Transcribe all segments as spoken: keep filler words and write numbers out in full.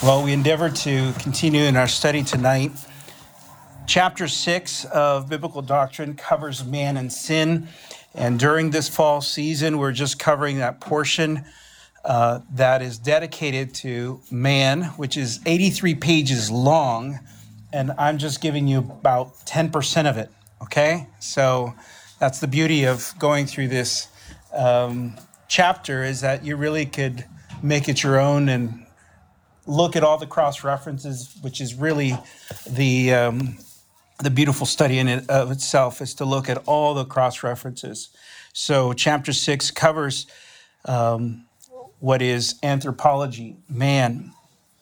Well, we endeavor to continue in our study tonight. Chapter six of Biblical Doctrine covers man and sin. And during this fall season, we're just covering that portion uh, that is dedicated to man, which is eighty-three pages long. And I'm just giving you about ten percent of it, okay? So that's the beauty of going through this um, chapter, is that you really could make it your own and look at all the cross references, which is really the um, the beautiful study in it of itself, is to look at all the cross references. So chapter six covers um, what is anthropology, man.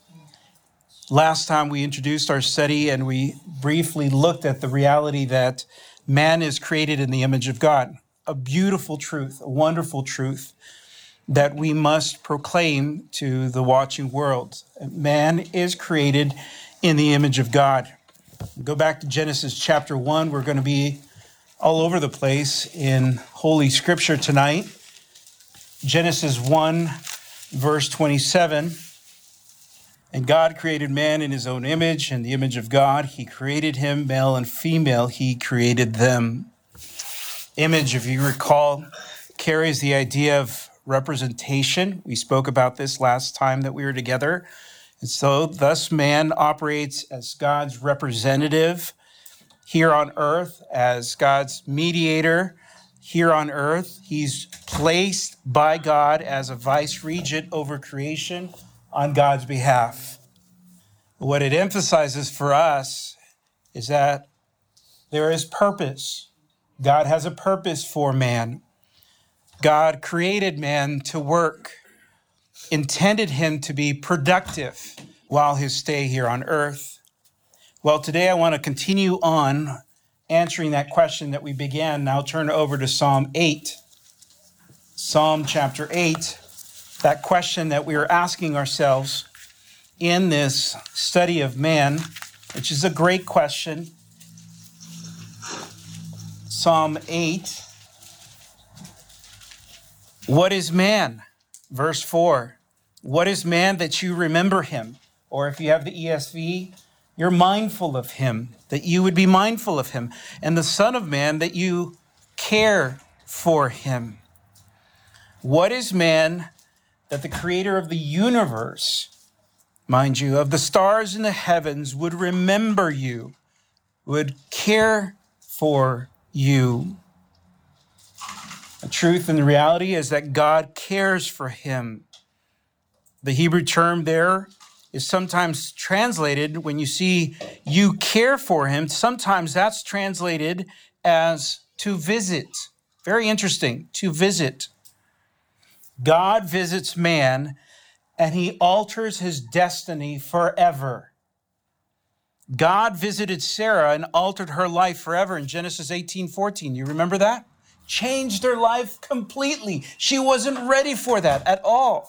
Last time we introduced our study and we briefly looked at the reality that man is created in the image of God, a beautiful truth, a wonderful truth that we must proclaim to the watching world. Man is created in the image of God. Go back to Genesis chapter one. We're going to be all over the place in Holy Scripture tonight. Genesis one, verse twenty-seven. And God created man in his own image, in the image of God. He created him, male and female. He created them. Image, if you recall, carries the idea of representation. We spoke about this last time that we were together. And so thus man operates as God's representative here on earth, as God's mediator here on earth. He's placed by God as a vice regent over creation on God's behalf. What it emphasizes for us is that there is purpose. God has a purpose for man. God created man to work, intended him to be productive while his stay here on earth. Well, today I want to continue on answering that question that we began. Now turn over to Psalm eight. Psalm chapter eight, that question that we are asking ourselves in this study of man, which is a great question. Psalm eight. What is man? Verse four. What is man that you remember him? Or if you have the E S V, you're mindful of him, that you would be mindful of him. And the Son of Man, that you care for him. What is man that the creator of the universe, mind you, of the stars in the heavens, would remember you, would care for you? The truth and the reality is that God cares for him. The Hebrew term there is sometimes translated, when you see you care for him, sometimes that's translated as to visit. Very interesting, to visit. God visits man and he alters his destiny forever. God visited Sarah and altered her life forever in Genesis eighteen fourteen. You remember that? Changed her life completely. She wasn't ready for that at all.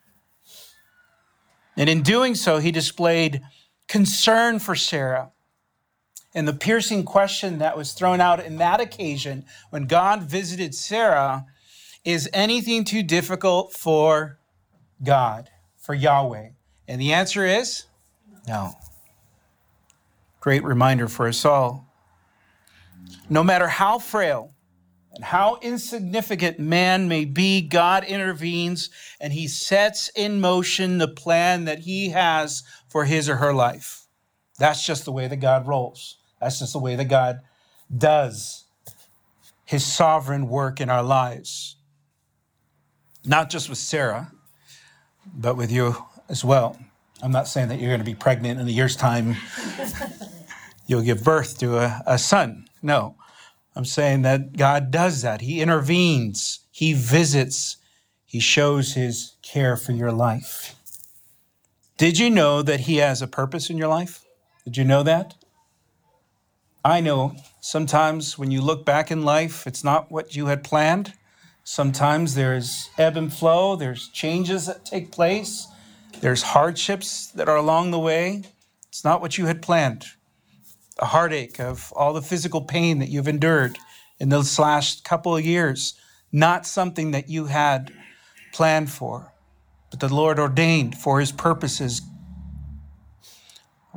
And in doing so, he displayed concern for Sarah. And the piercing question that was thrown out in that occasion when God visited Sarah, is anything too difficult for God, for Yahweh? And the answer is no. Great reminder for us all. No matter how frail and how insignificant man may be, God intervenes and he sets in motion the plan that he has for his or her life. That's just the way that God rolls. That's just the way that God does his sovereign work in our lives. Not just with Sarah, but with you as well. I'm not saying that you're going to be pregnant in a year's time. You'll give birth to a, a son. No. I'm saying that God does that. He intervenes. He visits. He shows his care for your life. Did you know that he has a purpose in your life? Did you know that? I know sometimes when you look back in life, it's not what you had planned. Sometimes there's ebb and flow. There's changes that take place. There's hardships that are along the way. It's not what you had planned. The heartache of all the physical pain that you've endured in those last couple of years, not something that you had planned for, but the Lord ordained for his purposes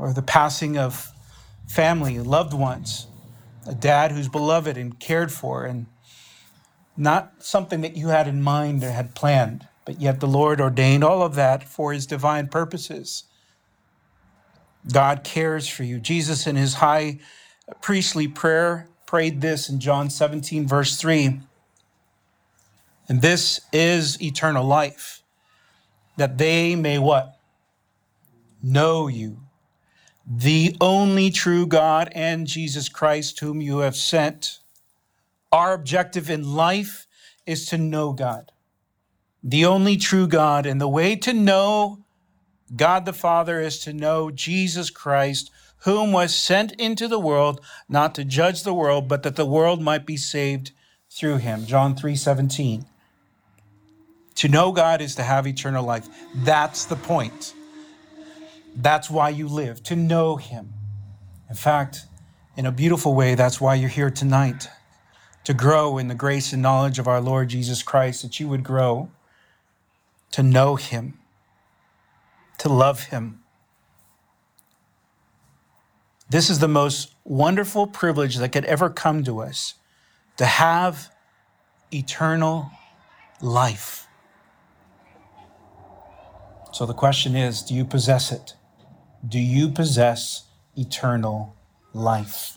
or the passing of family, loved ones, a dad who's beloved and cared for, and not something that you had in mind or had planned, but yet the Lord ordained all of that for his divine purposes. God cares for you. Jesus, in his high priestly prayer, prayed this in John seventeen, verse three. And this is eternal life, that they may what? Know you, the only true God, and Jesus Christ, whom you have sent. Our objective in life is to know God, the only true God. And the way to know God the Father is to know Jesus Christ, whom was sent into the world, not to judge the world, but that the world might be saved through him. John three seventeen. To know God is to have eternal life. That's the point. That's why you live, to know him. In fact, in a beautiful way, that's why you're here tonight, to grow in the grace and knowledge of our Lord Jesus Christ, that you would grow to know him, to love him. This is the most wonderful privilege that could ever come to us, to have eternal life. So the question is, do you possess it? Do you possess eternal life?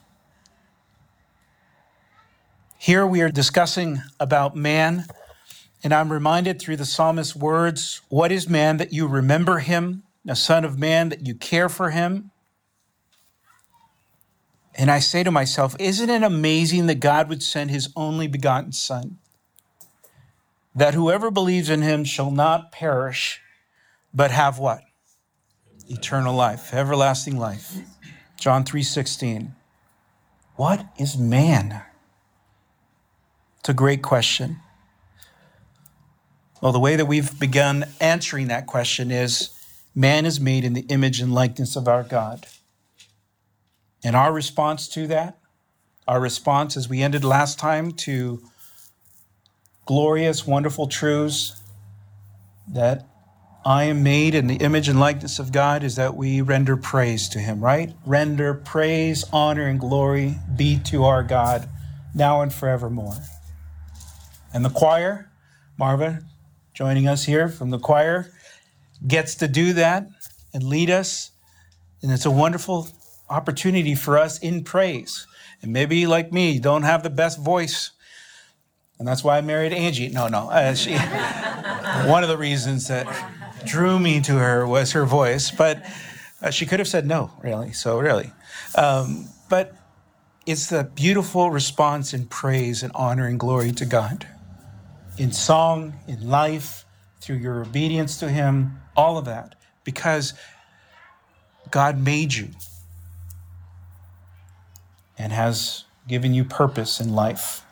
Here we are discussing about man, and I'm reminded through the psalmist's words, what is man that you remember him, a son of man that you care for him? And I say to myself, isn't it amazing that God would send his only begotten son, that whoever believes in him shall not perish, but have what? Eternal life, everlasting life. John three sixteen. What is man? It's a great question. Well, the way that we've begun answering that question is, man is made in the image and likeness of our God. And our response to that, our response as we ended last time to glorious, wonderful truths that I am made in the image and likeness of God, is that we render praise to him, right? Render praise, honor, and glory be to our God now and forevermore. And the choir, Marva, joining us here from the choir, gets to do that and lead us. And it's a wonderful opportunity for us in praise. And maybe like me, you don't have the best voice. And that's why I married Angie. No, no. Uh, she, one of the reasons that drew me to her was her voice. But uh, she could have said no, really. So really. Um, but it's the beautiful response in praise and honor and glory to God. In song, in life, through your obedience to him, all of that. Because God made you and has given you purpose in life.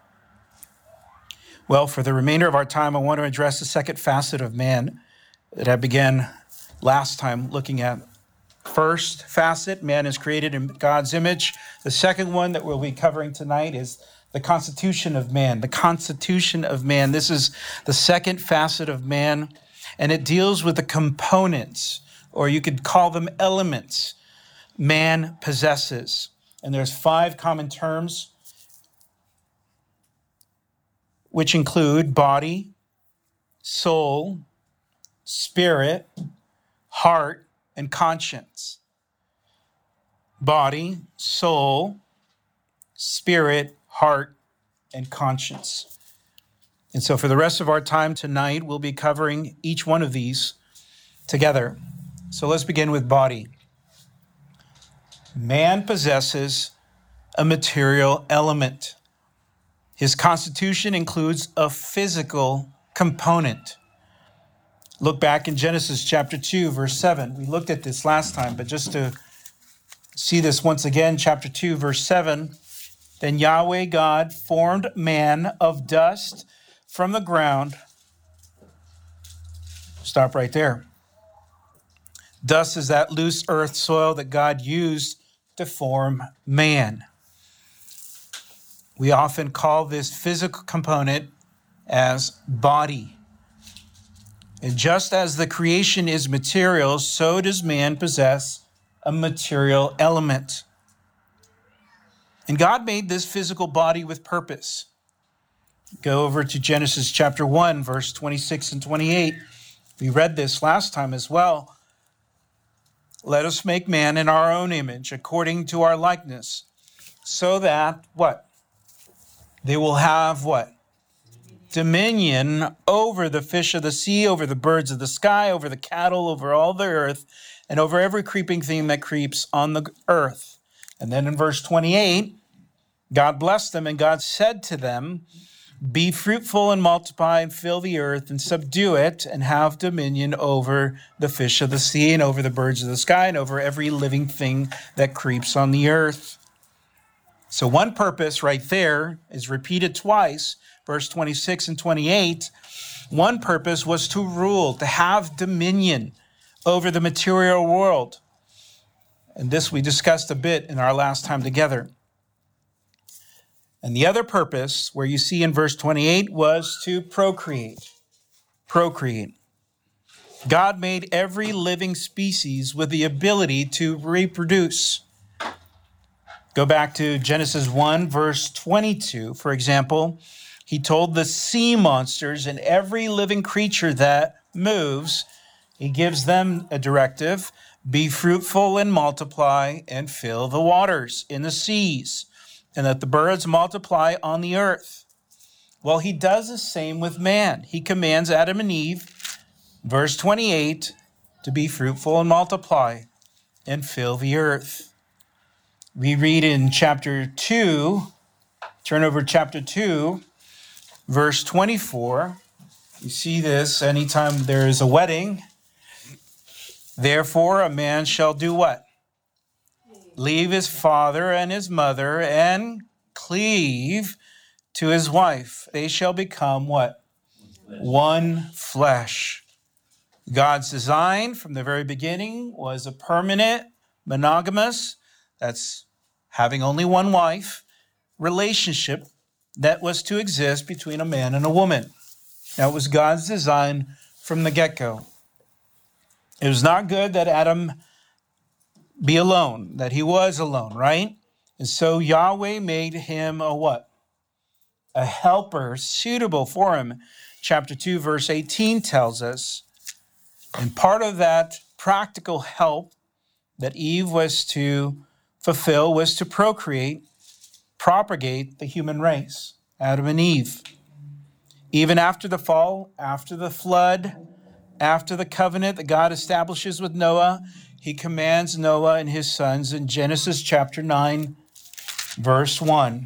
Well, for the remainder of our time, I want to address the second facet of man that I began last time looking at. First facet, man is created in God's image. The second one that we'll be covering tonight is the constitution of man. The constitution of man. This is the second facet of man, and it deals with the components, or you could call them elements, man possesses. And there's five common terms, which include body, soul, spirit, heart, and conscience. Body, soul, spirit, heart, and conscience. And so for the rest of our time tonight, we'll be covering each one of these together. So let's begin with body. Man possesses a material element. His constitution includes a physical component. Look back in Genesis chapter two, verse seven. We looked at this last time, but just to see this once again, chapter two, verse seven. Then Yahweh God formed man of dust from the ground. Stop right there. Dust is that loose earth soil that God used to form man. We often call this physical component as body. And just as the creation is material, so does man possess a material element. And God made this physical body with purpose. Go over to Genesis chapter one, verse twenty-six and twenty-eight. We read this last time as well. Let us make man in our own image, according to our likeness, so that, what? They will have what? Dominion over the fish of the sea, over the birds of the sky, over the cattle, over all the earth, and over every creeping thing that creeps on the earth. And then in verse twenty-eight, God blessed them, and God said to them, be fruitful and multiply and fill the earth and subdue it and have dominion over the fish of the sea and over the birds of the sky and over every living thing that creeps on the earth. So one purpose right there is repeated twice, verse twenty-six and twenty-eight. One purpose was to rule, to have dominion over the material world. And this we discussed a bit in our last time together. And the other purpose, where you see in verse twenty-eight, was to procreate. Procreate. God made every living species with the ability to reproduce. Go back to Genesis one, verse twenty-two, for example. He told the sea monsters and every living creature that moves, he gives them a directive, be fruitful and multiply and fill the waters in the seas, and that the birds multiply on the earth. Well, he does the same with man. He commands Adam and Eve, verse twenty-eight, to be fruitful and multiply and fill the earth. We read in chapter two, turn over to chapter two, verse twenty-four. You see this anytime there is a wedding. Therefore, a man shall do what? Leave his father and his mother and cleave to his wife. They shall become what? One flesh. God's design from the very beginning was a permanent, monogamous, that's having only one wife, relationship that was to exist between a man and a woman. That was God's design from the get-go. It was not good that Adam be alone, that he was alone, right? And so Yahweh made him a what? A helper suitable for him. Chapter two, verse eighteen tells us. And part of that practical help that Eve was to fulfill was to procreate, propagate the human race, Adam and Eve. Even after the fall, after the flood, after the covenant that God establishes with Noah, he commands Noah and his sons in Genesis chapter nine, verse one.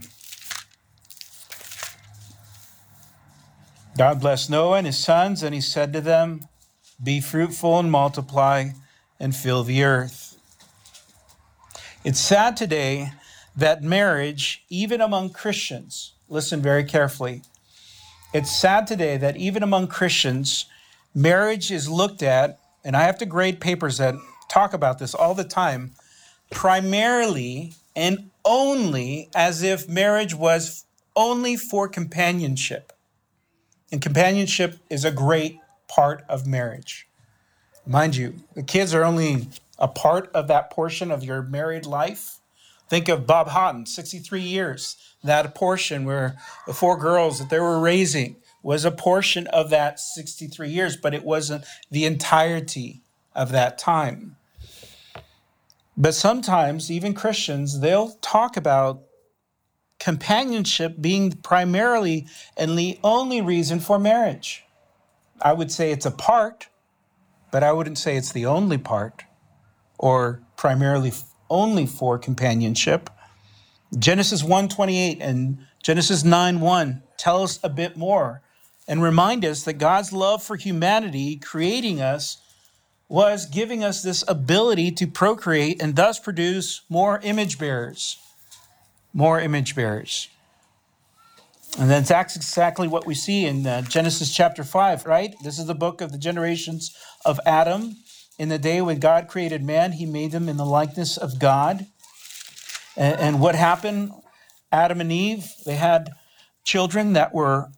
God blessed Noah and his sons, and he said to them, be fruitful and multiply and fill the earth. It's sad today that marriage, even among Christians, listen very carefully. It's sad today that even among Christians, marriage is looked at, and I have to grade papers that talk about this all the time, primarily and only as if marriage was only for companionship. And companionship is a great part of marriage. Mind you, the kids are only a part of that portion of your married life. Think of Bob Houghton, sixty-three years. That portion where the four girls that they were raising was a portion of that sixty-three years, but it wasn't the entirety of that time. But sometimes, even Christians, they'll talk about companionship being primarily and the only reason for marriage. I would say it's a part, but I wouldn't say it's the only part or primarily only for companionship. Genesis one twenty-eight and Genesis nine one tell us a bit more and remind us that God's love for humanity, creating us, was giving us this ability to procreate and thus produce more image bearers. More image bearers. And then that's exactly what we see in uh, Genesis chapter five, right? This is the book of the generations of Adam. In the day when God created man, he made them in the likeness of God. And, and what happened? Adam and Eve, they had children that were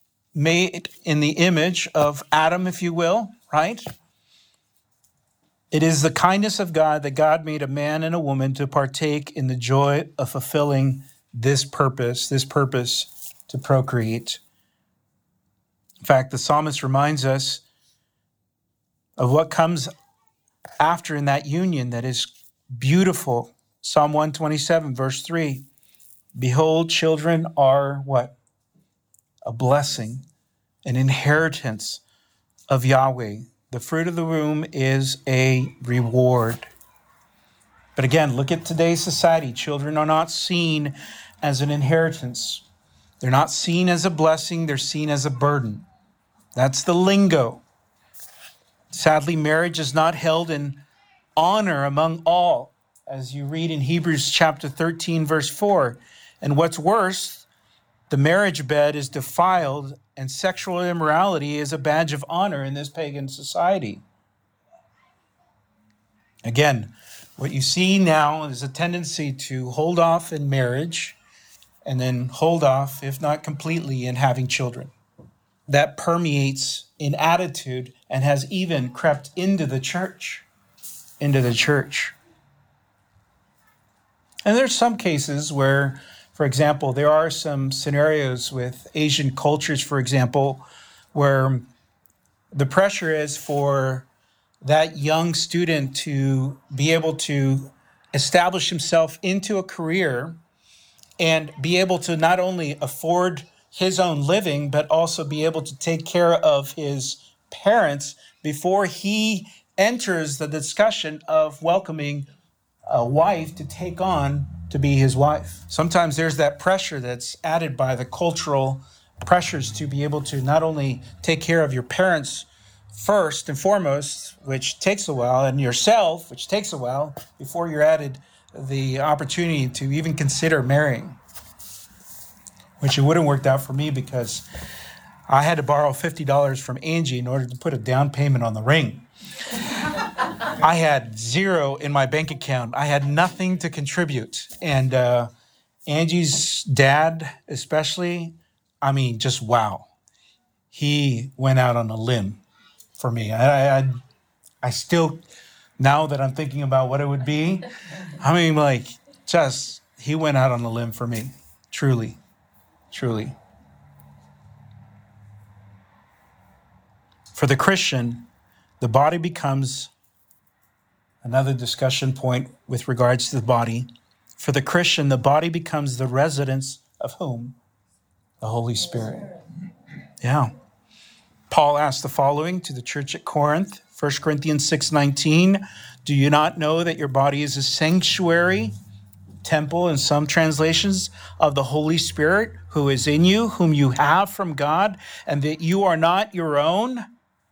made in the image of Adam, if you will, right? It is the kindness of God that God made a man and a woman to partake in the joy of fulfilling this purpose, this purpose to procreate. In fact, the psalmist reminds us of what comes after in that union that is beautiful. Psalm one twenty-seven, verse three. Behold, children are what? A blessing, an inheritance of Yahweh. The fruit of the womb is a reward. But again, look at today's society. Children are not seen as an inheritance. They're not seen as a blessing. They're seen as a burden. That's the lingo. Sadly, marriage is not held in honor among all, as you read in Hebrews chapter thirteen, verse four. And what's worse, the marriage bed is defiled, and sexual immorality is a badge of honor in this pagan society. Again, what you see now is a tendency to hold off in marriage and then hold off, if not completely, in having children. That permeates in attitude and has even crept into the church, into the church. And there's some cases where, for example, there are some scenarios with Asian cultures, for example, where the pressure is for that young student to be able to establish himself into a career and be able to not only afford his own living, but also be able to take care of his parents before he enters the discussion of welcoming a wife to take on to be his wife. Sometimes there's that pressure that's added by the cultural pressures to be able to not only take care of your parents first and foremost, which takes a while, and yourself, which takes a while, before you're added the opportunity to even consider marrying. Which it wouldn't worked out for me because I had to borrow fifty dollars from Angie in order to put a down payment on the ring. I had zero in my bank account. I had nothing to contribute. And uh, Angie's dad, especially, I mean, just wow. He went out on a limb for me. I, I, I still, now that I'm thinking about what it would be, I mean, like, just, he went out on a limb for me, truly. Truly. For the Christian, the body becomes another discussion point with regards to the body. For the Christian, the body becomes the residence of whom? The Holy Spirit. Yeah. Paul asked the following to the church at Corinth, First Corinthians six nineteen. Do you not know that your body is a sanctuary, temple in some translations, of the Holy Spirit who is in you, whom you have from God, and that you are not your own?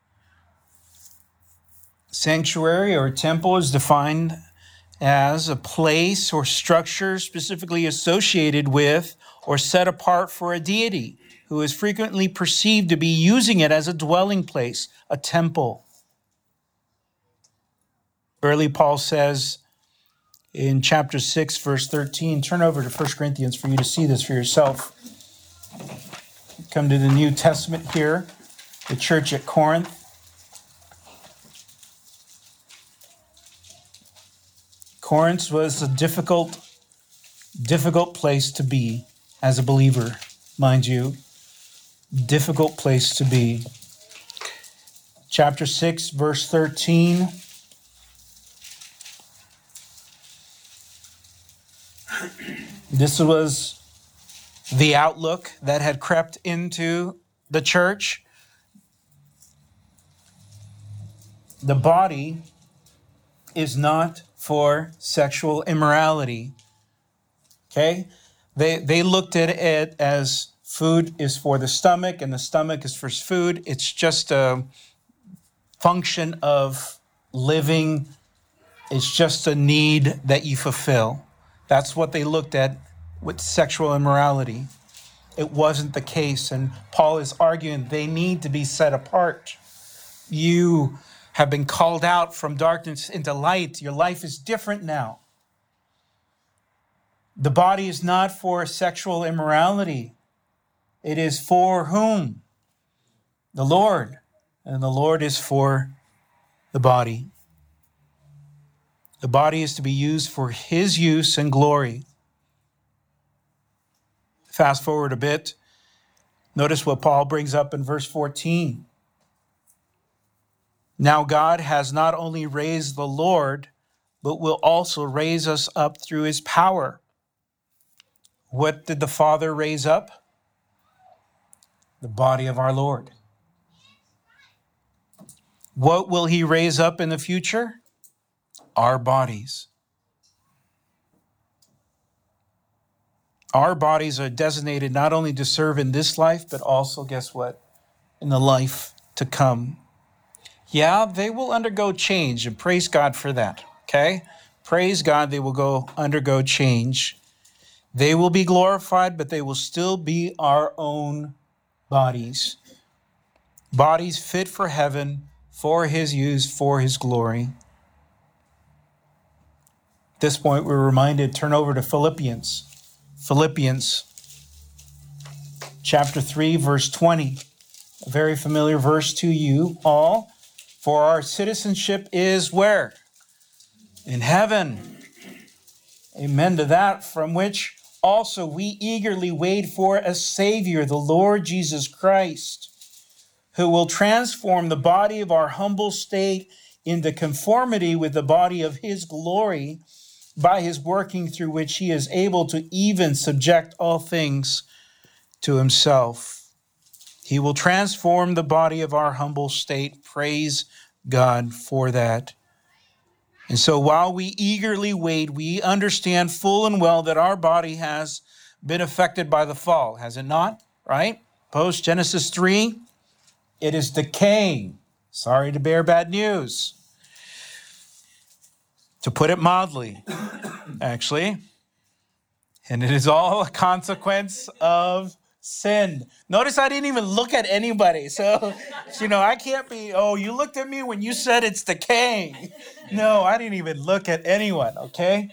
Sanctuary or temple is defined as a place or structure specifically associated with or set apart for a deity who is frequently perceived to be using it as a dwelling place, a temple. Early Paul says, in chapter six, verse thirteen, turn over to First Corinthians for you to see this for yourself. Come to the New Testament here, the church at Corinth. Corinth was a difficult, difficult place to be as a believer, mind you. Difficult place to be. Chapter six, verse thirteen. This was the outlook that had crept into the church. The body is not for sexual immorality. Okay? They they looked at it as food is for the stomach and the stomach is for food. It's just a function of living. It's just a need that you fulfill. That's what they looked at with sexual immorality. It wasn't the case, and Paul is arguing they need to be set apart. You have been called out from darkness into light. Your life is different now. The body is not for sexual immorality. It is for whom? The Lord. And the Lord is for the body. The body is to be used for his use and glory. Fast forward a bit. Notice what Paul brings up in verse fourteen. Now God has not only raised the Lord, but will also raise us up through his power. What did the Father raise up? The body of our Lord. What will he raise up in the future? Our bodies. Our bodies are designated not only to serve in this life, but also, guess what? In the life to come. Yeah, they will undergo change, and praise God for that, okay? Praise God, they will go undergo change. They will be glorified, but they will still be our own bodies. Bodies fit for heaven, for his use, for his glory. At this point, we're reminded, turn over to Philippians. Philippians chapter three, verse twenty. A very familiar verse to you all. For our citizenship is where? In heaven. Amen to that, from which also we eagerly wait for a Savior, the Lord Jesus Christ, who will transform the body of our humble state into conformity with the body of his glory by his working, through which he is able to even subject all things to himself. He will transform the body of our humble state. Praise God for that. And so while we eagerly wait, we understand full and well that our body has been affected by the fall, has it not? Right? Post Genesis three, it is decaying. Sorry to bear bad news. To put it mildly, actually. And it is all a consequence of sin. Notice I didn't even look at anybody. So, you know, I can't be, oh, you looked at me when you said it's decaying. No, I didn't even look at anyone, okay?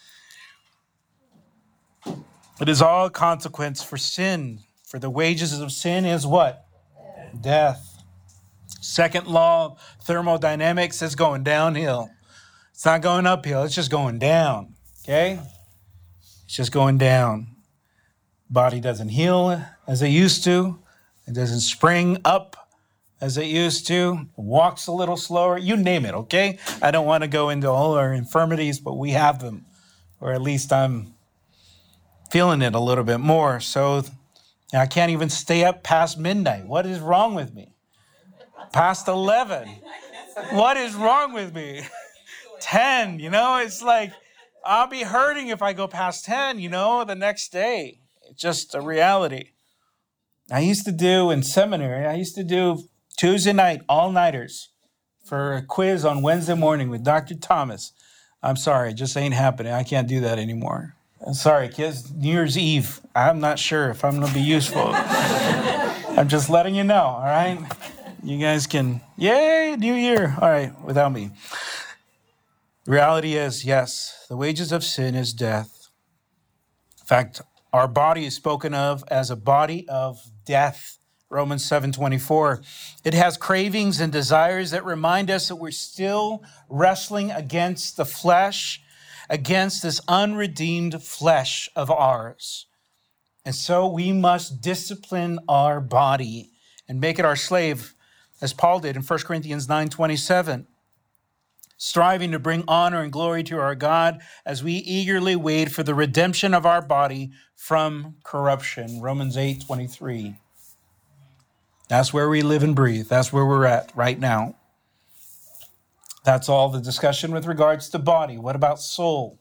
It is all a consequence for sin. For the wages of sin is what? Death. Second law of thermodynamics is going downhill. It's not going uphill. It's just going down, okay? It's just going down. Body doesn't heal as it used to. It doesn't spring up as it used to. Walks a little slower. You name it, okay? I don't want to go into all our infirmities, but we have them. Or at least I'm feeling it a little bit more. So I can't even stay up past midnight. What is wrong with me? Past eleven. What is wrong with me? ten, you know? It's like I'll be hurting if I go past ten, you know, the next day. It's just a reality. I used to do in seminary, I used to do Tuesday night, all-nighters for a quiz on Wednesday morning with Doctor Thomas. I'm sorry, it just ain't happening. I can't do that anymore. I'm sorry, kids. New Year's Eve, I'm not sure if I'm going to be useful. I'm just letting you know, all right? You guys can, yay, New Year. All right, without me. The reality is, yes, the wages of sin is death. In fact, our body is spoken of as a body of death. Romans seven twenty-four. It has cravings and desires that remind us that we're still wrestling against the flesh, against this unredeemed flesh of ours. And so we must discipline our body and make it our slave, as Paul did in First Corinthians nine twenty-seven. Striving to bring honor and glory to our God as we eagerly wait for the redemption of our body from corruption. Romans eight twenty-three. That's where we live and breathe. That's where we're at right now. That's all the discussion with regards to body. What about soul?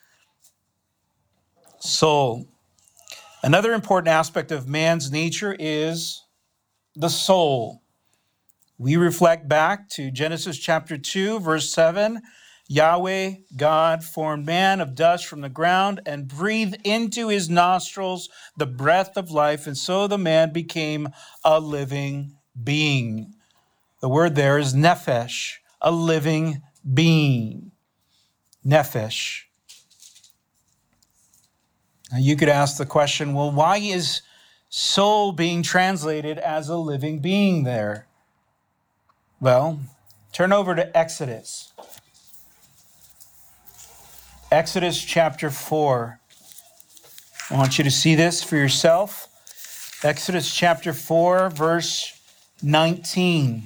Soul. Another important aspect of man's nature is the soul. We reflect back to Genesis chapter two, verse seven. Yahweh, God, formed man of dust from the ground and breathed into his nostrils the breath of life, and so the man became a living being. The word there is nephesh, a living being. Nephesh. Now you could ask the question, well, why is soul being translated as a living being there? Well, turn over to Exodus. Exodus chapter four. I want you to see this for yourself. Exodus chapter four, verse nineteen.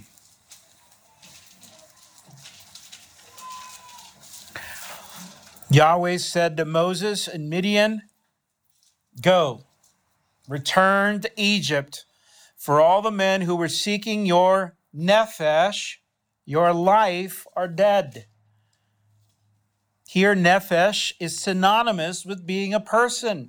Yahweh said to Moses in Midian, "Go, return to Egypt, for all the men who were seeking your nephesh, your life, are dead." Here, nephesh is synonymous with being a person.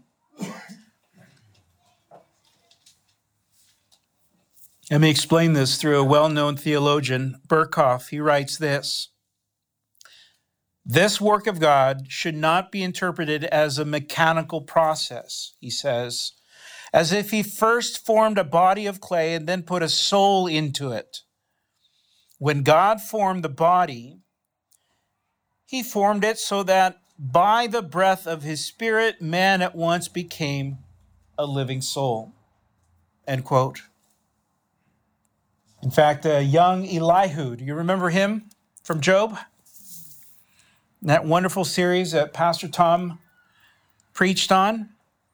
Let me explain this through a well-known theologian, Berkhoff. He writes this: "This work of God should not be interpreted as a mechanical process," he says, "as if he first formed a body of clay and then put a soul into it. When God formed the body, he formed it so that by the breath of his spirit, man at once became a living soul." End quote. In fact, uh, young Elihu, do you remember him from Job? That wonderful series that Pastor Tom preached on.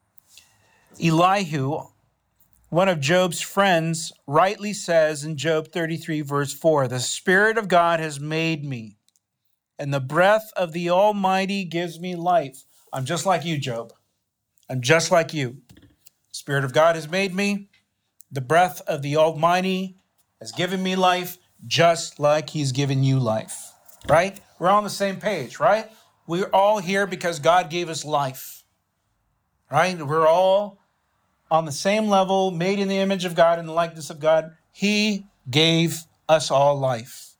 Elihu, one of Job's friends, rightly says in Job thirty-three, verse four, "The Spirit of God has made me, and the breath of the Almighty gives me life." I'm just like you, Job. I'm just like you. Spirit of God has made me. The breath of the Almighty has given me life, just like he's given you life. Right? We're on the same page, right? We're all here because God gave us life. Right? We're all on the same level, made in the image of God and the likeness of God. He gave us all life.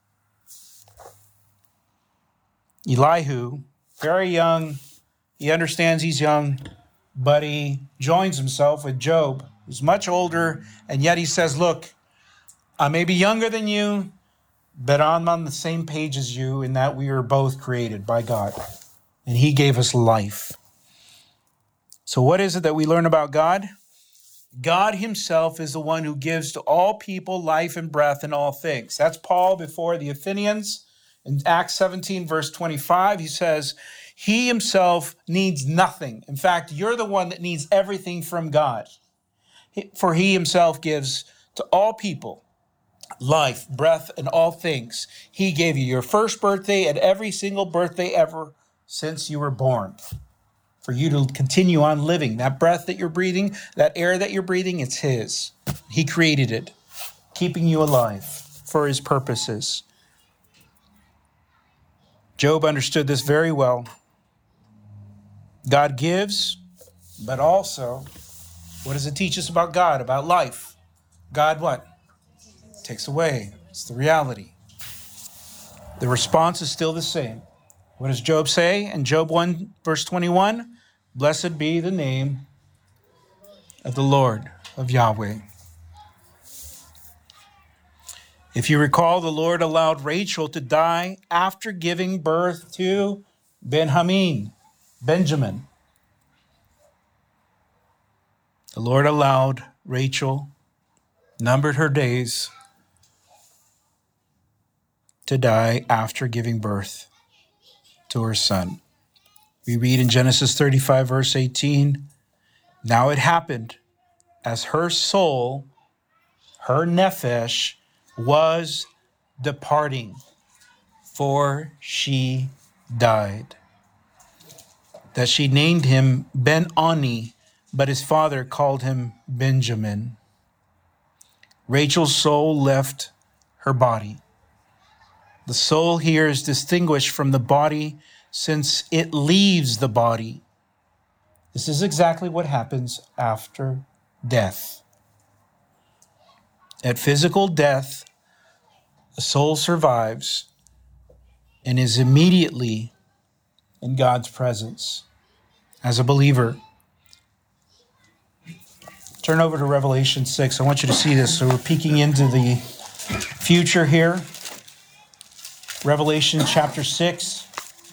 Elihu, very young, he understands he's young, but he joins himself with Job, who's much older, and yet he says, "Look, I may be younger than you, but I'm on the same page as you in that we are both created by God, and he gave us life." So what is it that we learn about God? God himself is the one who gives to all people life and breath in all things. That's Paul before the Athenians. In Acts seventeen, verse twenty-five, he says, he himself needs nothing. In fact, you're the one that needs everything from God. For he himself gives to all people life, breath, and all things. He gave you your first birthday and every single birthday ever since you were born, for you to continue on living. That breath that you're breathing, that air that you're breathing, it's his. He created it, keeping you alive for his purposes. Job understood this very well. God gives, but also, what does it teach us about God, about life? God what? Takes away. It's the reality. The response is still the same. What does Job say in Job one, verse twenty-one? "Blessed be the name of the Lord, of Yahweh." If you recall, the Lord allowed Rachel to die after giving birth to Benjamin, Benjamin. The Lord allowed Rachel, numbered her days, to die after giving birth to her son. We read in Genesis thirty-five, verse eighteen, "Now it happened as her soul, her nephesh, was departing, for she died, that she named him Ben-Oni, but his father called him Benjamin." Rachel's soul left her body. The soul here is distinguished from the body since it leaves the body. This is exactly what happens after death. At physical death, the soul survives and is immediately in God's presence as a believer. Turn over to Revelation six. I want you to see this. So we're peeking into the future here. Revelation chapter six.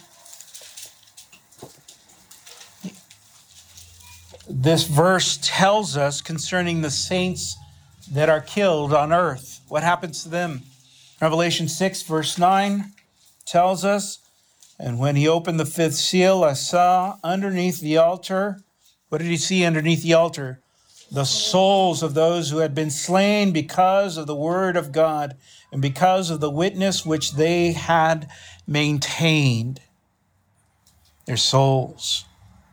This verse tells us concerning the saints that are killed on earth. What happens to them? Revelation six, verse nine tells us, And when he opened the fifth seal, I saw underneath the altar, what did he see underneath the altar? The souls of those who had been slain because of the word of God and because of the witness which they had maintained. Their souls.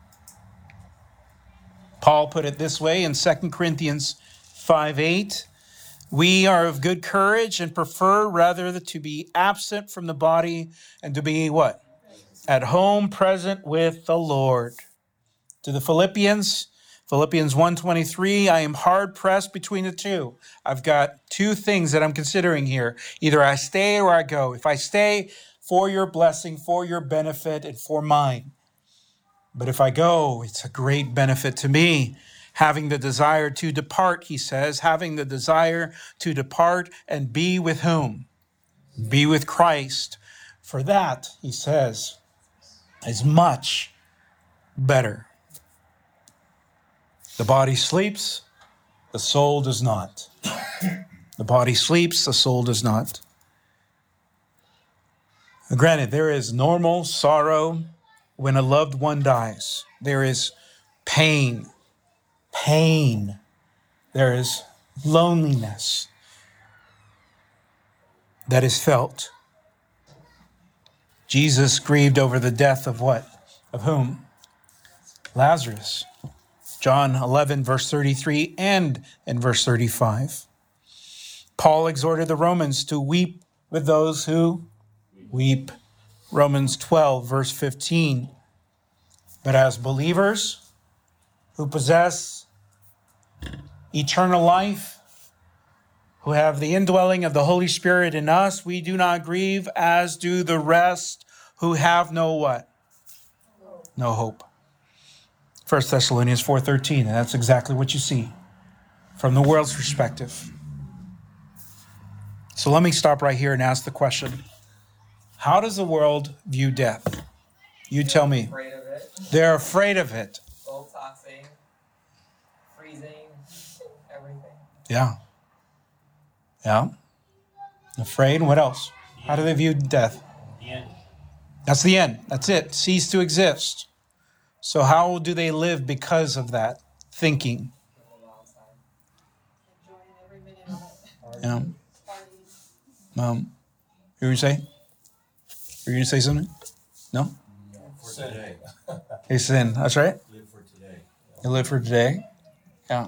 Paul put it this way in Second Corinthians five eight. We are of good courage and prefer rather to be absent from the body and to be what? At home, present with the Lord. To the Philippians, Philippians one twenty-three, I am hard pressed between the two. I've got two things that I'm considering here. Either I stay or I go. If I stay, for your blessing, for your benefit, and for mine. But if I go, it's a great benefit to me. Having the desire to depart, he says, having the desire to depart and be with whom? Be with Christ. For that, he says, is much better. The body sleeps, the soul does not. The body sleeps, the soul does not. Granted, there is normal sorrow when a loved one dies. There is pain, pain. There is loneliness that is felt. Jesus grieved over the death of what? Of whom? Lazarus. John eleven, verse thirty-three, and in verse thirty-five. Paul exhorted the Romans to weep with those who weep. Romans twelve, verse fifteen. But as believers who possess eternal life, who have the indwelling of the Holy Spirit in us, we do not grieve as do the rest who have no what? No hope. First Thessalonians four thirteen, and that's exactly what you see from the world's perspective. So let me stop right here and ask the question, how does the world view death? You tell me. Afraid of it. They're afraid of it. Soul toxing, freezing, everything. Yeah. Yeah. Afraid. What else? How do they view death? The end. That's the end. That's it. Cease to exist. So how do they live because of that thinking? Enjoying every minute of it. Yeah. Parties. Um, you were you say? Were you going to say something? No? For today. Hey, sin. That's right. Live for today. You live for today. Yeah.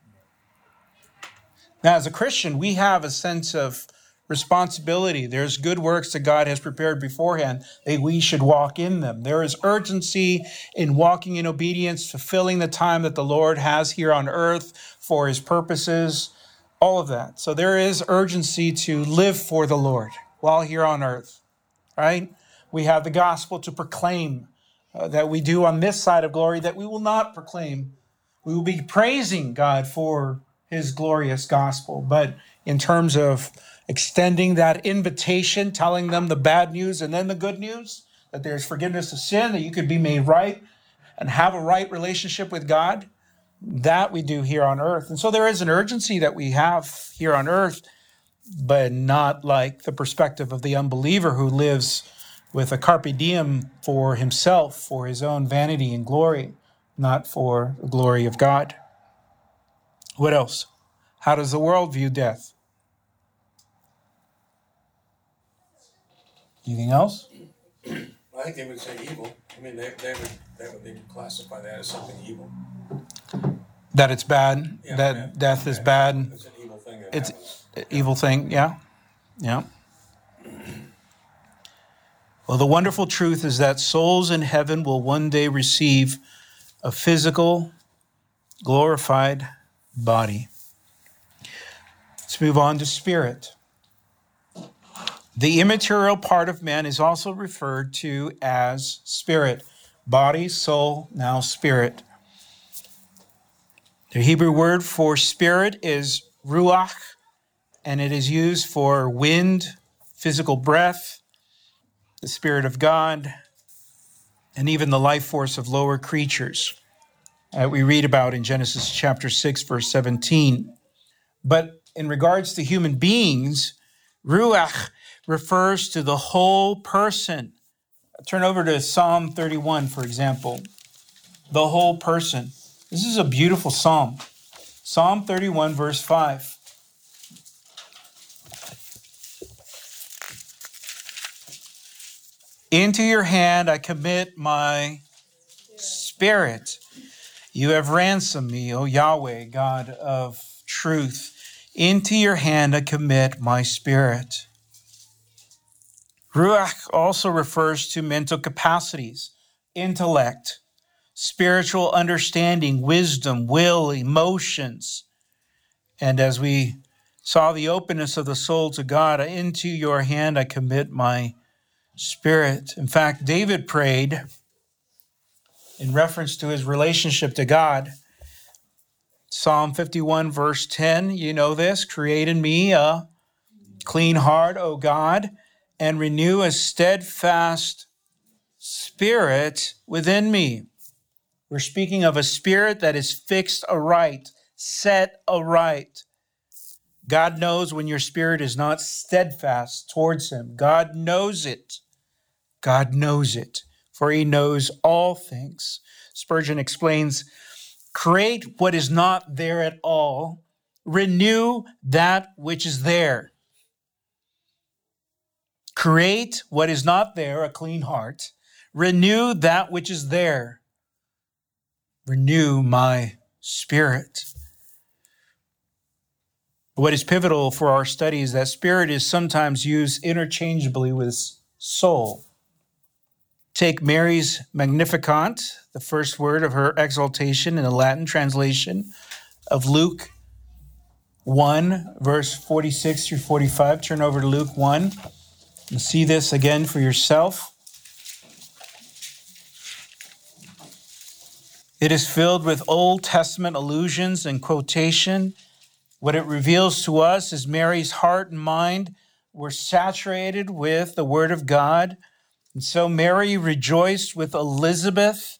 Now, as a Christian, we have a sense of responsibility. There's good works that God has prepared beforehand that we should walk in them. There is urgency in walking in obedience, fulfilling the time that the Lord has here on earth for his purposes, all of that. So there is urgency to live for the Lord while here on earth, right? We have the gospel to proclaim uh, that we do on this side of glory that we will not proclaim. We will be praising God for his glorious gospel. But in terms of extending that invitation, telling them the bad news and then the good news, that there's forgiveness of sin, that you could be made right and have a right relationship with God, that we do here on earth. And so there is an urgency that we have here on earth, but not like the perspective of the unbeliever who lives with a carpe diem for himself, for his own vanity and glory, not for the glory of God. What else? How does the world view death? Anything else? I think they would say evil. I mean, they, they would they would they would classify that as something evil. That it's bad, Yeah, that yeah. death is bad, It's an evil thing. That it's happens. an evil thing, yeah, yeah. Well, the wonderful truth is that souls in heaven will one day receive a physical, glorified body. Let's move on to spirit. The immaterial part of man is also referred to as spirit. Body, soul, now spirit. The Hebrew word for spirit is ruach, and it is used for wind, physical breath, the Spirit of God, and even the life force of lower creatures that we read about in Genesis chapter six, verse seventeen. But in regards to human beings, ruach refers to the whole person, Turn over to Psalm thirty-one, for example. The whole person. This is a beautiful psalm. Psalm thirty-one, verse five. Into your hand I commit my spirit. You have ransomed me, O Yahweh, God of truth. Into your hand I commit my spirit. Ruach also refers to mental capacities, intellect, spiritual understanding, wisdom, will, emotions. And as we saw the openness of the soul to God, into your hand I commit my spirit. In fact, David prayed in reference to his relationship to God. Psalm fifty-one, verse ten, you know this, create in me a clean heart, O God, and renew a steadfast spirit within me. We're speaking of a spirit that is fixed aright, set aright. God knows when your spirit is not steadfast towards him. God knows it. God knows it, for he knows all things. Spurgeon explains, create what is not there at all. Renew that which is there. Create what is not there, a clean heart. Renew that which is there. Renew my spirit. What is pivotal for our study is that spirit is sometimes used interchangeably with soul. Take Mary's Magnificat, the first word of her exaltation in the Latin translation of Luke one, verse forty-six through forty-five. Turn over to Luke one and see this again for yourself. It is filled with Old Testament allusions and quotation. What it reveals to us is Mary's heart and mind were saturated with the Word of God. And so Mary rejoiced with Elizabeth.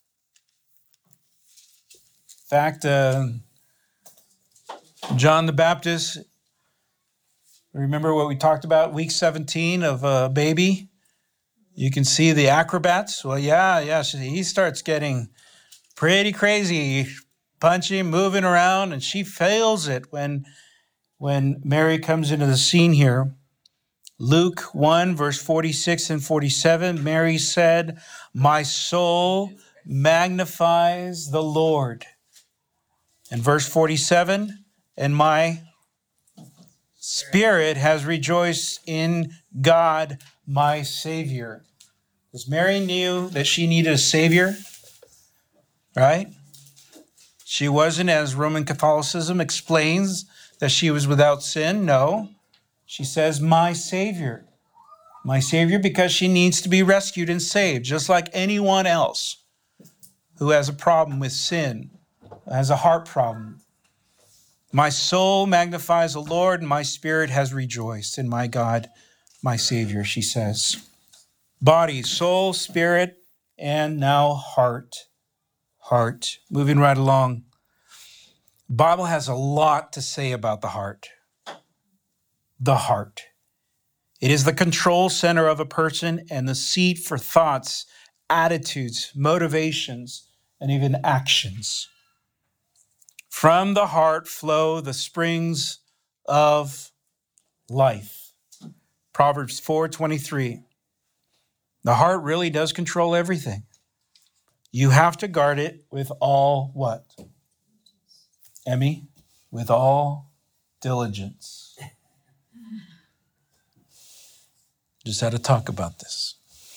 In fact, uh, John the Baptist, remember what we talked about, week seventeen of a baby? You can see the acrobats. Well, yeah, yeah, he starts getting pretty crazy, punching, moving around, and she fails it when, when Mary comes into the scene here. Luke one, verse forty-six and forty-seven, Mary said, my soul magnifies the Lord. And verse forty-seven, and my spirit has rejoiced in God, my Savior. Because Mary knew that she needed a Savior, right? She wasn't, as Roman Catholicism explains, that she was without sin. No. She says, my Savior. My Savior, because she needs to be rescued and saved, just like anyone else who has a problem with sin, has a heart problem. My soul magnifies the Lord, and my spirit has rejoiced in my God, my Savior, she says. Body, soul, spirit, and now heart. Heart. Moving right along. The Bible has a lot to say about the heart. The heart. It is the control center of a person and the seat for thoughts, attitudes, motivations, and even actions. From the heart flow the springs of life. Proverbs four twenty-three. The heart really does control everything. You have to guard it with all what? Emmy? With all diligence. Just had to talk about this.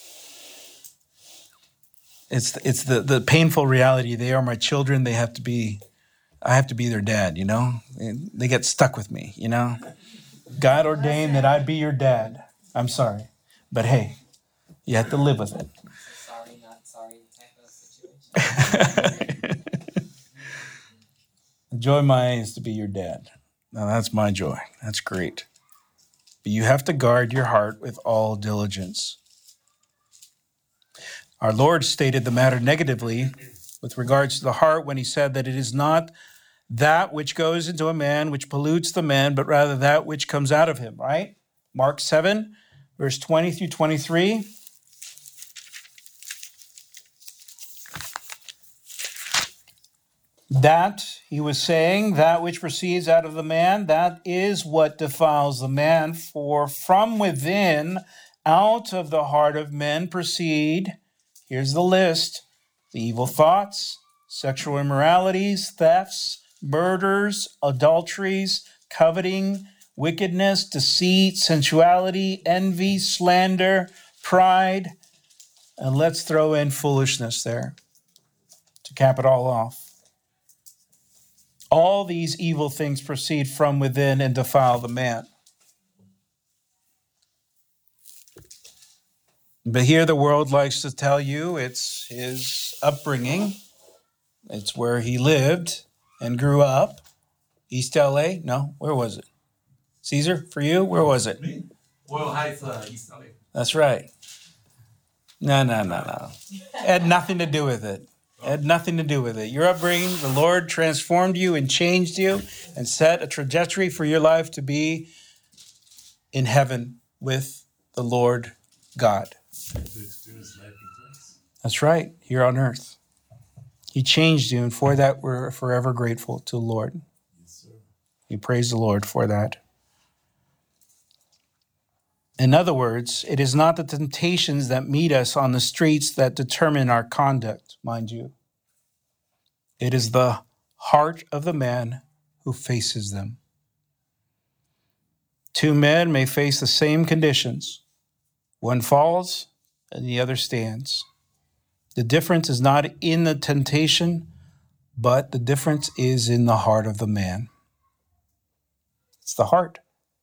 It's it's the, the painful reality. They are my children. They have to be, I have to be their dad, you know? They get stuck with me, you know? God ordained that I be your dad. I'm sorry. But hey, you have to live with it. Sorry, not sorry type of situation. The joy of my is to be your dad. Now that's my joy. That's great. But you have to guard your heart with all diligence. Our Lord stated the matter negatively with regards to the heart when he said that it is not that which goes into a man which pollutes the man, but rather that which comes out of him, right? Mark seven, verse twenty through twenty-three. That, he was saying, that which proceeds out of the man, that is what defiles the man. For from within, out of the heart of men proceed, here's the list, the evil thoughts, sexual immoralities, thefts, murders, adulteries, coveting, wickedness, deceit, sensuality, envy, slander, pride, and let's throw in foolishness there to cap it all off. All these evil things proceed from within and defile the man. But here the world likes to tell you it's his upbringing. It's where he lived and grew up. East L A? No, where was it? Caesar, for you, where was it? Me? Royal Heights, uh, East L A. That's right. No, no, no, no. It had nothing to do with it. It had nothing to do with it. Your upbringing, the Lord transformed you and changed you and set a trajectory for your life to be in heaven with the Lord God. To experience life in Christ. That's right, here on earth. He changed you, and for that we're forever grateful to the Lord. Yes, sir. We praise the Lord for that. In other words, it is not the temptations that meet us on the streets that determine our conduct, mind you. It is the heart of the man who faces them. Two men may face the same conditions. One falls and the other stands. The difference is not in the temptation, but the difference is in the heart of the man. It's the heart.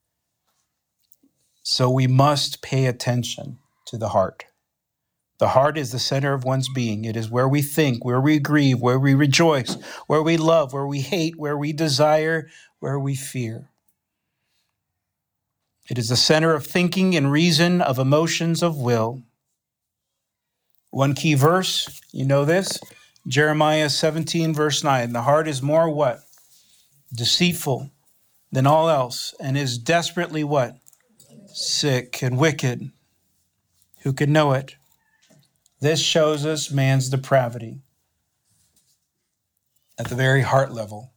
So we must pay attention to the heart. The heart is the center of one's being. It is where we think, where we grieve, where we rejoice, where we love, where we hate, where we desire, where we fear. It is the center of thinking and reason, of emotions, of will. One key verse, you know this, Jeremiah seventeen, verse nine. The heart is more what? Deceitful than all else, and is desperately what? Sick and wicked. Who can know it? This shows us man's depravity at the very heart level.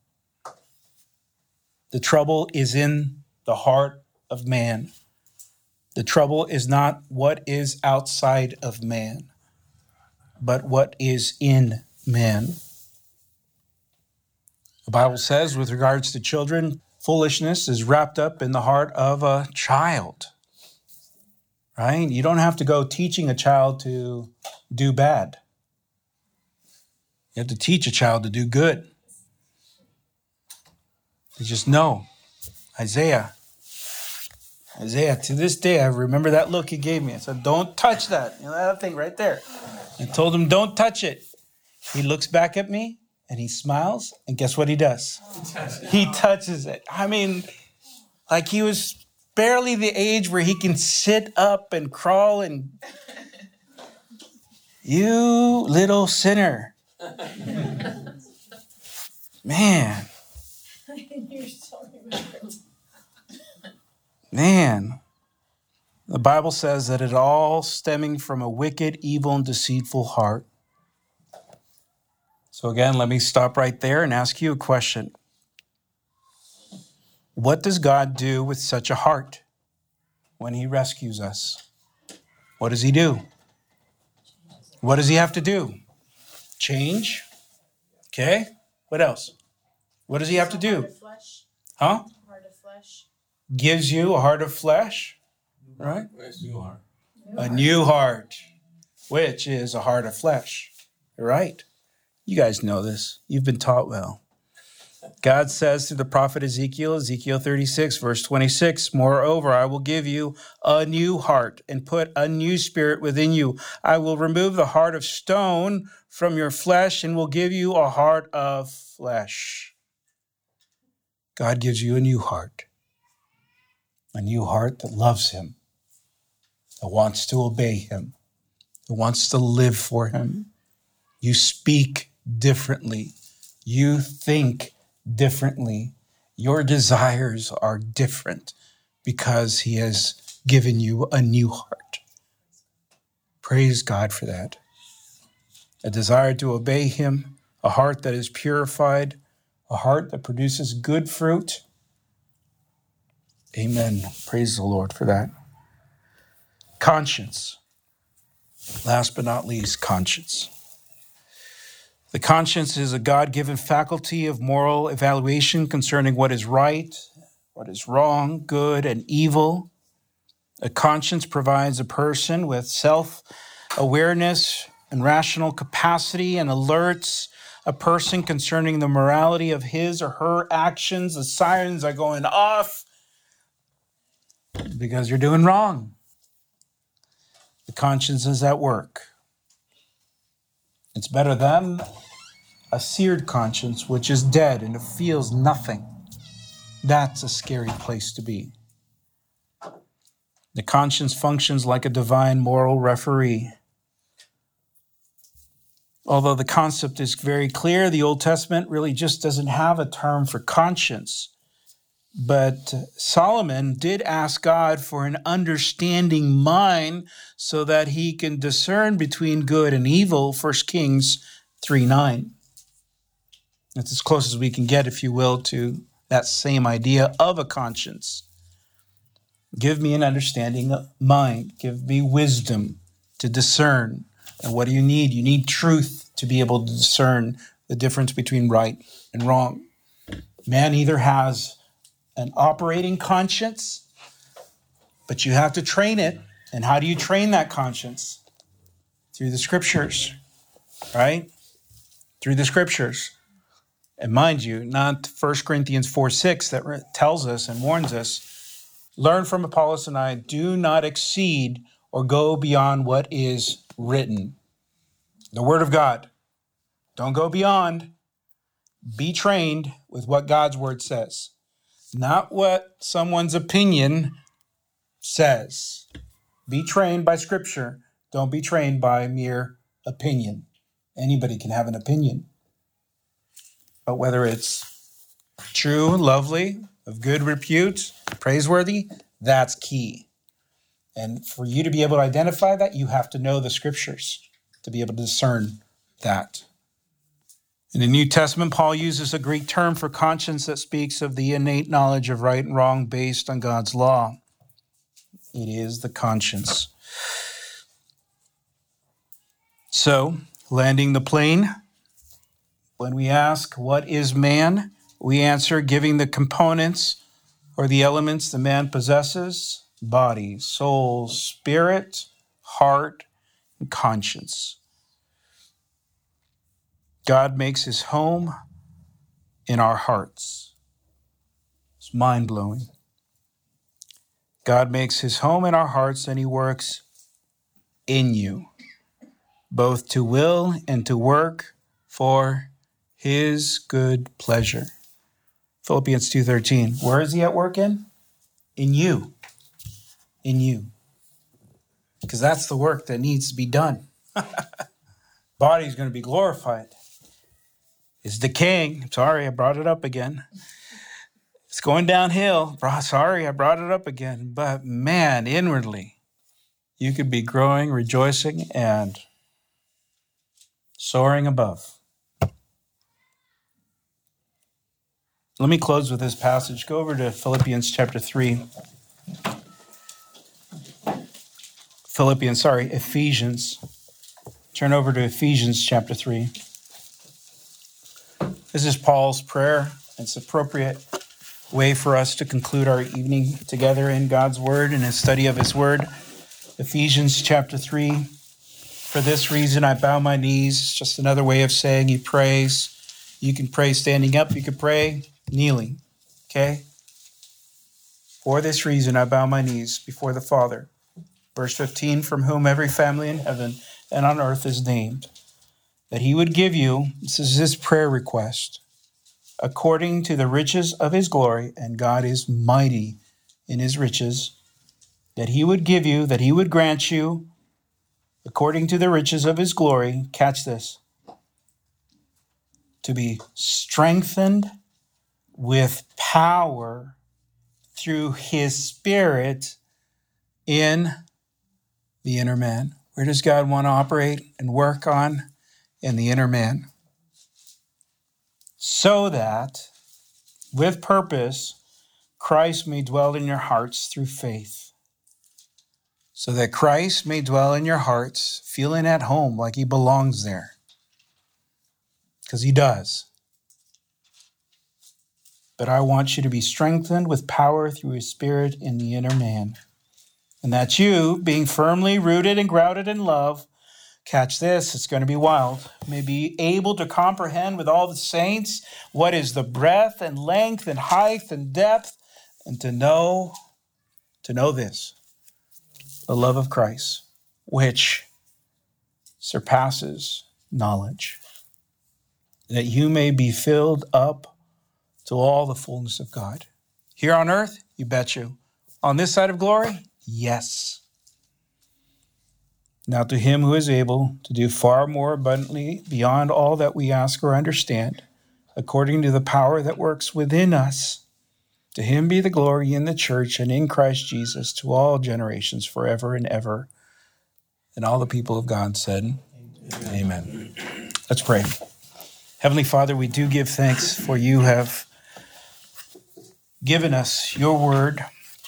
The trouble is in the heart of man. The trouble is not what is outside of man, but what is in man. The Bible says with regards to children, foolishness is wrapped up in the heart of a child, right? You don't have to go teaching a child to do bad. You have to teach a child to do good. You just know. Isaiah. Isaiah, to this day, I remember that look he gave me. I said, don't touch that. You know that thing right there. I told him, don't touch it. He looks back at me and he smiles, and guess what he does? He touches it. I mean, like he was barely the age where he can sit up and crawl and... You little sinner. Man. You're so remembered. Man. The Bible says that it all stemming from a wicked, evil, and deceitful heart. So again, let me stop right there and ask you a question. What does God do with such a heart when he rescues us? What does he do? What does he have to do? Change. Okay. What else? What does he have to do? Heart of flesh. Huh? Heart of flesh. Gives you a heart of flesh, right? New heart. A new heart, which is a heart of flesh, right? You guys know this. You've been taught well. God says through the prophet Ezekiel, Ezekiel thirty-six, verse twenty-six, moreover, I will give you a new heart and put a new spirit within you. I will remove the heart of stone from your flesh and will give you a heart of flesh. God gives you a new heart, a new heart that loves him, that wants to obey him, that wants to live for him. You speak differently. You think differently. Your desires are different because he has given you a new heart. Praise God for that. A desire to obey him, a heart that is purified, a heart that produces good fruit. Amen. Praise the Lord for that. Conscience. Last but not least, conscience. The conscience is a God-given faculty of moral evaluation concerning what is right, what is wrong, good, and evil. A conscience provides a person with self-awareness and rational capacity and alerts a person concerning the morality of his or her actions. The sirens are going off because you're doing wrong. The conscience is at work. It's better than a seared conscience, which is dead and it feels nothing. That's a scary place to be. The conscience functions like a divine moral referee. Although the concept is very clear, the Old Testament really just doesn't have a term for conscience. But Solomon did ask God for an understanding mind so that he can discern between good and evil, First Kings three nine. That's as close as we can get, if you will, to that same idea of a conscience. Give me an understanding mind. Give me wisdom to discern. And what do you need? You need truth to be able to discern the difference between right and wrong. Man either has an operating conscience, but you have to train it. And how do you train that conscience? Through the scriptures, right? Through the scriptures. And mind you, not First Corinthians four six that tells us and warns us, learn from Apollos and I, do not exceed or go beyond what is written. The word of God. Don't go beyond. Be trained with what God's word says. Not what someone's opinion says. Be trained by scripture. Don't be trained by mere opinion. Anybody can have an opinion. But whether it's true, lovely, of good repute, praiseworthy, that's key. And for you to be able to identify that, you have to know the scriptures to be able to discern that. In the New Testament, Paul uses a Greek term for conscience that speaks of the innate knowledge of right and wrong based on God's law. It is the conscience. So, landing the plane, when we ask, what is man? We answer, giving the components or the elements the man possesses: body, soul, spirit, heart, and conscience. God makes his home in our hearts. It's mind-blowing. God makes his home in our hearts, and he works in you, both to will and to work for his good pleasure. Philippians two thirteen. Where is he at work in? In you. In you. Because that's the work that needs to be done. Body's going to be glorified. It's decaying. Sorry, I brought it up again. It's going downhill. Sorry, I brought it up again. But man, inwardly, you could be growing, rejoicing, and soaring above. Let me close with this passage. Go over to Philippians chapter three. Philippians, sorry, Ephesians. Turn over to Ephesians chapter three. This is Paul's prayer. It's an appropriate way for us to conclude our evening together in God's word and a study of his word. Ephesians chapter three. For this reason, I bow my knees. It's just another way of saying he prays. You can pray standing up. You can pray kneeling. Okay? For this reason, I bow my knees before the Father. Verse fifteen, from whom every family in heaven and on earth is named, that he would give you, this is his prayer request, according to the riches of his glory, and God is mighty in his riches, that he would give you, that he would grant you, according to the riches of his glory, catch this, to be strengthened with power through his Spirit in the inner man. Where does God want to operate and work on? In the inner man. so that with purpose Christ may dwell in your hearts through faith. So that Christ may dwell in your hearts, feeling at home like he belongs there. Because he does. But I want you to be strengthened with power through his Spirit in the inner man. And that you, being firmly rooted and grounded in love, catch this, it's going to be wild, may be able to comprehend with all the saints what is the breadth and length and height and depth, and to know, to know this, the love of Christ, which surpasses knowledge, that you may be filled up to all the fullness of God. Here on earth, you bet you. On this side of glory, yes. Now to him who is able to do far more abundantly beyond all that we ask or understand, according to the power that works within us, to him be the glory in the church and in Christ Jesus to all generations forever and ever. And all the people of God said, Amen. Amen. Let's pray. Heavenly Father, we do give thanks for you have given us your word.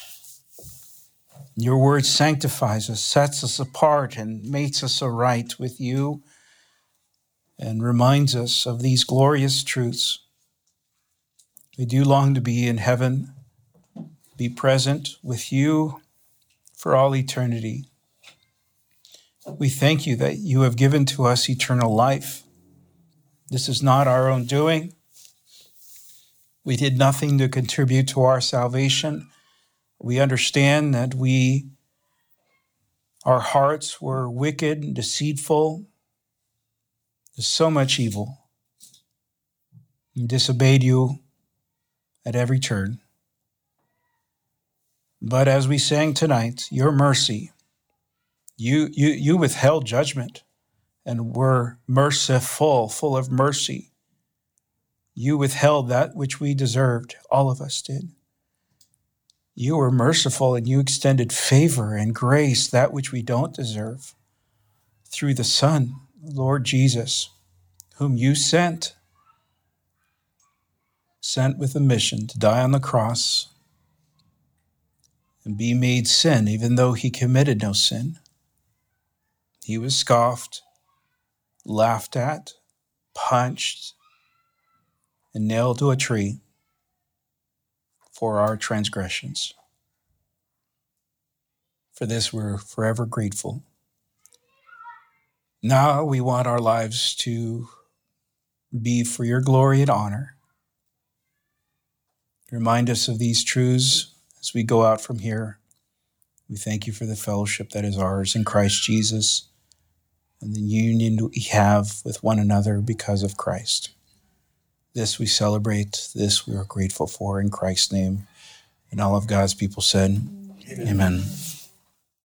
Your word sanctifies us, sets us apart, and makes us aright with you, and reminds us of these glorious truths. We do long to be in heaven, be present with you for all eternity. We thank you that you have given to us eternal life. This is not our own doing. We did nothing to contribute to our salvation. We understand that we, our hearts were wicked and deceitful. There's so much evil. And disobeyed you at every turn. But as we sang tonight, your mercy, you, you, you withheld judgment and were merciful, full of mercy. You withheld that which we deserved. All of us did. You were merciful and you extended favor and grace, that which we don't deserve, through the Son, Lord Jesus, whom you sent, sent with a mission to die on the cross and be made sin, even though he committed no sin. He was scoffed, laughed at, punched, and nailed to a tree for our transgressions. For this, we're forever grateful. Now we want our lives to be for your glory and honor. Remind us of these truths as we go out from here. We thank you for the fellowship that is ours in Christ Jesus and the union we have with one another because of Christ. This we celebrate. This we are grateful for in Christ's name. And all of God's people said, Amen. Amen.